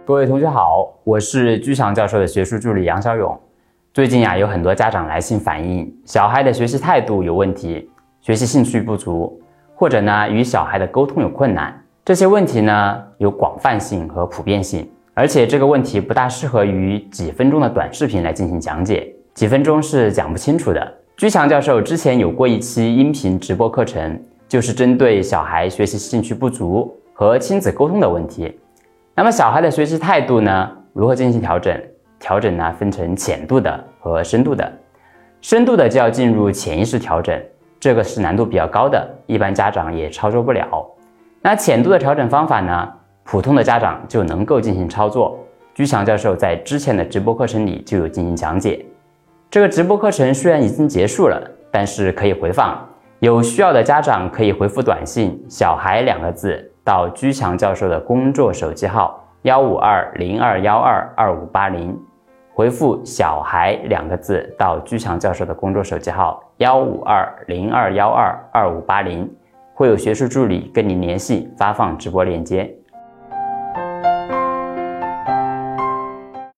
各位同学好，我是居强教授的学术助理杨小勇。最近有很多家长来信反映，小孩的学习态度有问题，学习兴趣不足，或者与小孩的沟通有困难。这些问题有广泛性和普遍性，而且这个问题不大适合于几分钟的短视频来进行讲解，几分钟是讲不清楚的。居强教授之前有过一期音频直播课程，就是针对小孩学习兴趣不足和亲子沟通的问题。那么小孩的学习态度如何进行调整？调整分成浅度的和深度的。深度的就要进入潜意识调整，这个是难度比较高的，一般家长也操作不了。那浅度的调整方法普通的家长就能够进行操作。居强教授在之前的直播课程里就有进行讲解。这个直播课程虽然已经结束了，但是可以回放，有需要的家长可以回复短信小孩2个字到居强教授的工作手机号15202122580，回复小孩2个字到居强教授的工作手机号15202122580，会有学术助理跟您联系发放直播链接。